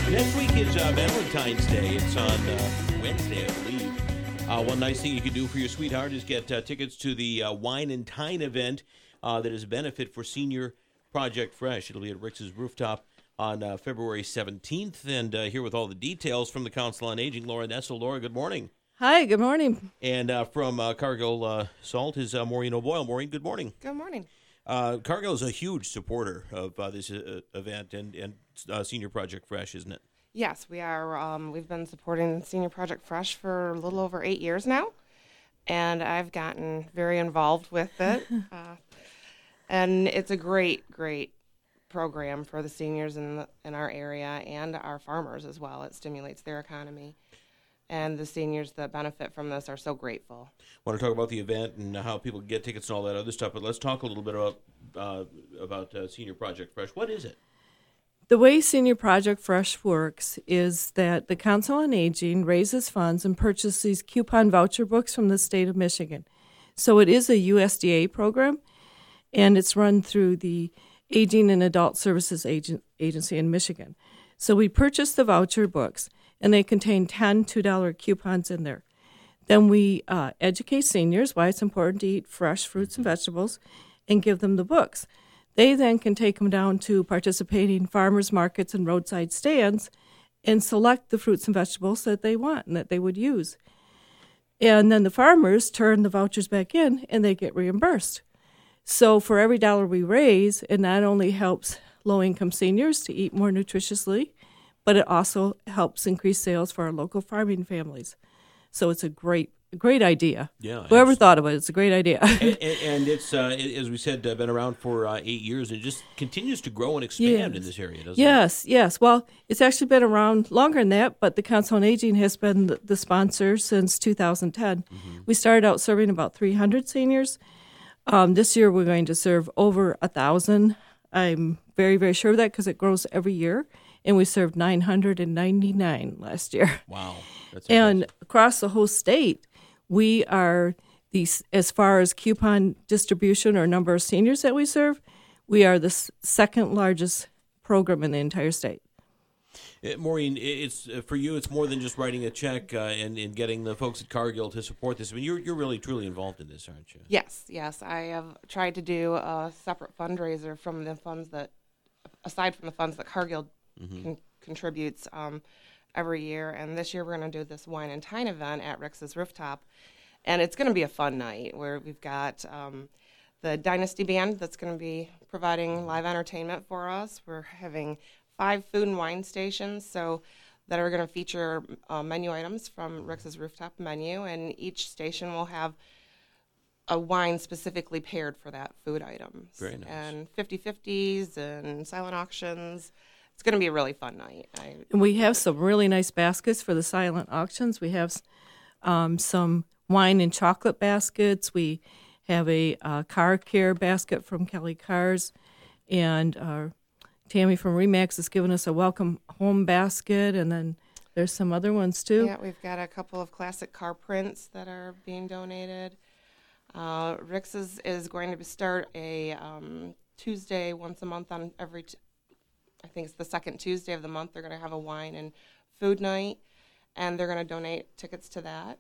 Next week is Valentine's Day. It's on Wednesday, I believe. One nice thing you can do for your sweetheart is get tickets to the Wine and Tine event that is a benefit for Senior Project Fresh. It'll be at Rick's Rooftop on February 17th. And here with all the details from the Council on Aging, Laura Nessel. Laura, good morning. Hi, good morning. And from Cargill Salt is Maureen O'Boyle. Maureen, good morning. Good morning. Cargill is a huge supporter of this event and Senior Project Fresh, isn't it? Yes, we are. We've been supporting Senior Project Fresh for a little over 8 years now, and I've gotten very involved with it. And it's a great program for the seniors in our area and our farmers as well. It stimulates their economy, and the seniors that benefit from this are so grateful. I want to talk about the event and how people get tickets and all that other stuff, but let's talk a little bit about Senior Project Fresh. What is it? The way Senior Project Fresh works is that the Council on Aging raises funds and purchases these coupon voucher books from the state of Michigan. So it is a USDA program, and it's run through the Aging and Adult Services Agency in Michigan. So we purchase the voucher books, and they contain 10 $2 coupons in there. Then we educate seniors why it's important to eat fresh fruits and vegetables and give them the books. They then can take them down to participating farmers markets and roadside stands and select the fruits and vegetables that they want and that they would use. And then the farmers turn the vouchers back in and they get reimbursed. So for every dollar we raise, it not only helps low-income seniors to eat more nutritiously, but it also helps increase sales for our local farming families. So it's a great idea. Yeah, whoever thought of it, it's a great idea. and it's, as we said, been around for 8 years, and it just continues to grow and expand in this area, doesn't it? Yes. Well, it's actually been around longer than that, but the Council on Aging has been the sponsor since 2010. Mm-hmm. We started out serving about 300 seniors. This year we're going to serve over 1,000. I'm very, very sure of that because it grows every year. And we served 999 last year. Wow. That's and impressive. Across the whole state, we are, as far as coupon distribution or number of seniors that we serve, we are the second largest program in the entire state. Maureen, it's for you. It's more than just writing a check and getting the folks at Cargill to support this. I mean, you're really truly involved in this, aren't you? Yes. I have tried to do a separate fundraiser from the funds that, aside from the funds that Cargill contributes every year. And this year we're going to do this Wine and Tine event at Rick's Rooftop. And it's going to be a fun night where we've got the Dynasty Band that's going to be providing live entertainment for us. We're having 5 food and wine stations that are going to feature menu items from Rick's Rooftop menu. And each station will have a wine specifically paired for that food item. Very nice. And 50/50s and silent auctions. It's going to be a really fun night. And we have some really nice baskets for the silent auctions. We have some wine and chocolate baskets. We have a car care basket from Kelly Cars. And Tammy from Remax has given us a welcome home basket. And then there's some other ones, too. Yeah, we've got a couple of classic car prints that are being donated. Rick's is going to start a Tuesday once a month on I think it's the second Tuesday of the month. They're going to have a wine and food night, and they're going to donate tickets to that.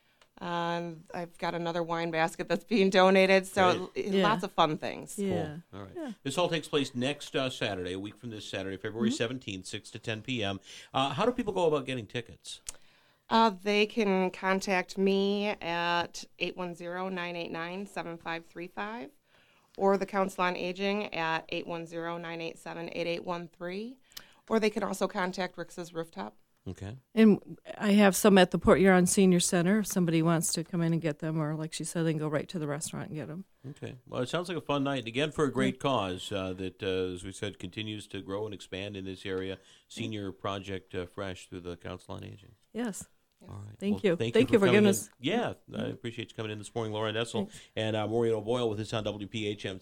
I've got another wine basket that's being donated, so lots of fun things. Yeah. Cool. All right. Yeah. This all takes place next Saturday, a week from this Saturday, February 17th, 6 to 10 p.m. How do people go about getting tickets? They can contact me at 810-989-7535. Or the Council on Aging at 810-987-8813. Or they can also contact Rick's Rooftop. Okay. And I have some at the Port Huron Senior Center if somebody wants to come in and get them, or like she said, they can go right to the restaurant and get them. Okay. Well, it sounds like a fun night. Again, for a great cause that, as we said, continues to grow and expand in this area. Senior Project Fresh through the Council on Aging. Yes. All right. Thank you. you for giving us. Yeah, I appreciate you coming in this morning, Laura Nessel, and Maureen O'Boyle with us on WPHM.